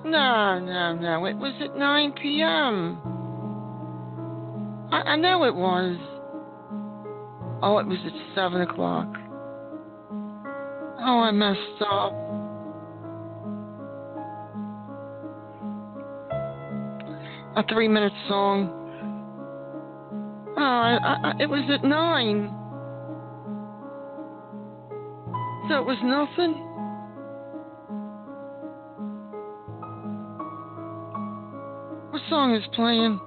No, no, no. It was at 9 p.m. I know it was. Oh, it was at 7 o'clock. Oh, I messed up. A 3-minute song. Oh, it was at 9. So it was nothing? What song is playing?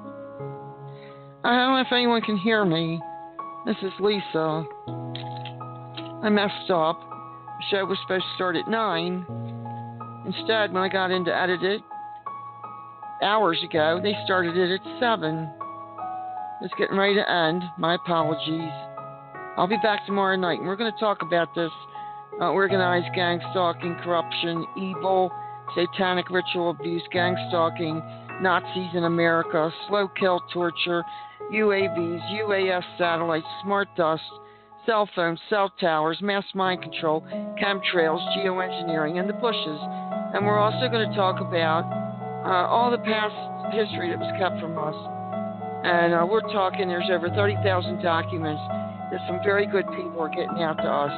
I don't know if anyone can hear me. This is Lisa. I messed up. The show was supposed to start at 9. Instead, when I got in to edit it hours ago, they started it at 7. It's getting ready to end. My apologies. I'll be back tomorrow night, and we're going to talk about this organized gang stalking, corruption, evil, satanic ritual abuse, gang stalking, Nazis in America, slow kill torture, UAVs, UAS satellites, smart dust, cell phones, cell towers, mass mind control, chemtrails, geoengineering, and the Bushes. And we're also going to talk about all the past history that was kept from us. And we're talking, there's over 30,000 documents that some very good people are getting out to us.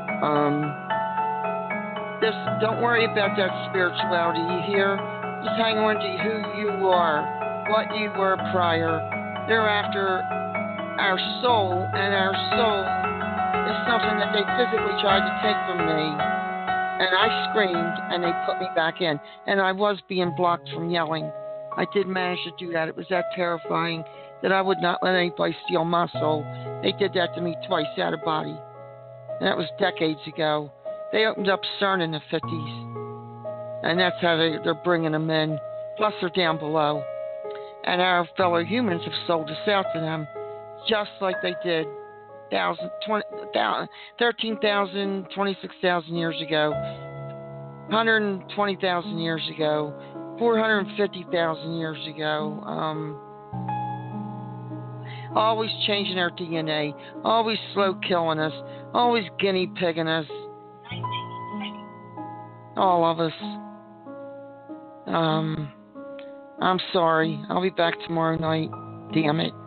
Don't worry about that spirituality you hear. Just hang on to who you are, what you were prior. They're after our soul, and our soul is something that they physically tried to take from me. And I screamed, and they put me back in. And I was being blocked from yelling. I did manage to do that. It was that terrifying that I would not let anybody steal my soul. They did that to me twice out of body. And that was decades ago. They opened up CERN in the 50s. And that's how they're bringing them in. Plus, they're down below. And our fellow humans have sold us out to them, just like they did 13,000, 26,000 years ago, 120,000 years ago, 450,000 years ago. Always changing our DNA, always slow killing us, always guinea pigging us. All of us. I'm sorry. I'll be back tomorrow night. Damn it.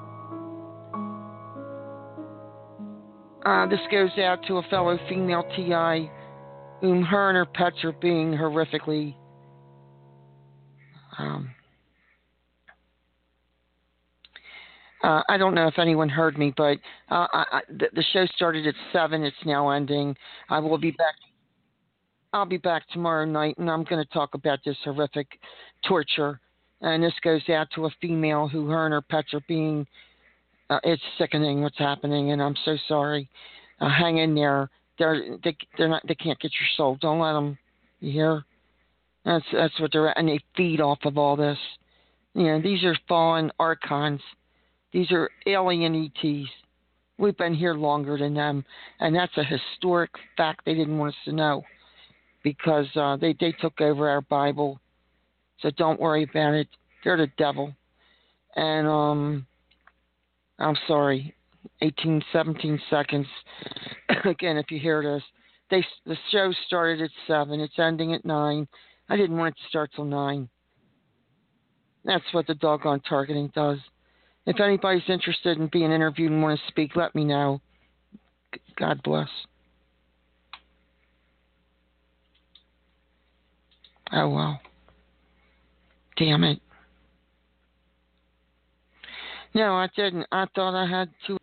This goes out to a fellow female TI whom her and her pets are being horrifically I don't know if anyone heard me, but the show started at 7. It's now ending. I'll be back tomorrow night, and I'm going to talk about this horrific torture. And this goes out to a female who her and her pets are being. It's sickening what's happening, and I'm so sorry. Hang in there. They're not. They can't get your soul. Don't let them. You hear? That's what they're at, and they feed off of all this. You know, these are fallen archons. These are alien ETs. We've been here longer than them, and that's a historic fact they didn't want us to know, because they took over our Bible. So don't worry about it. They're the devil. And I'm sorry, 18, 17 seconds. Again, if you hear this, the show started at 7. It's ending at 9. I didn't want it to start till 9. That's what the doggone targeting does. If anybody's interested in being interviewed and want to speak, let me know. God bless. Oh, well. Damn it. No, I didn't. I thought I had 2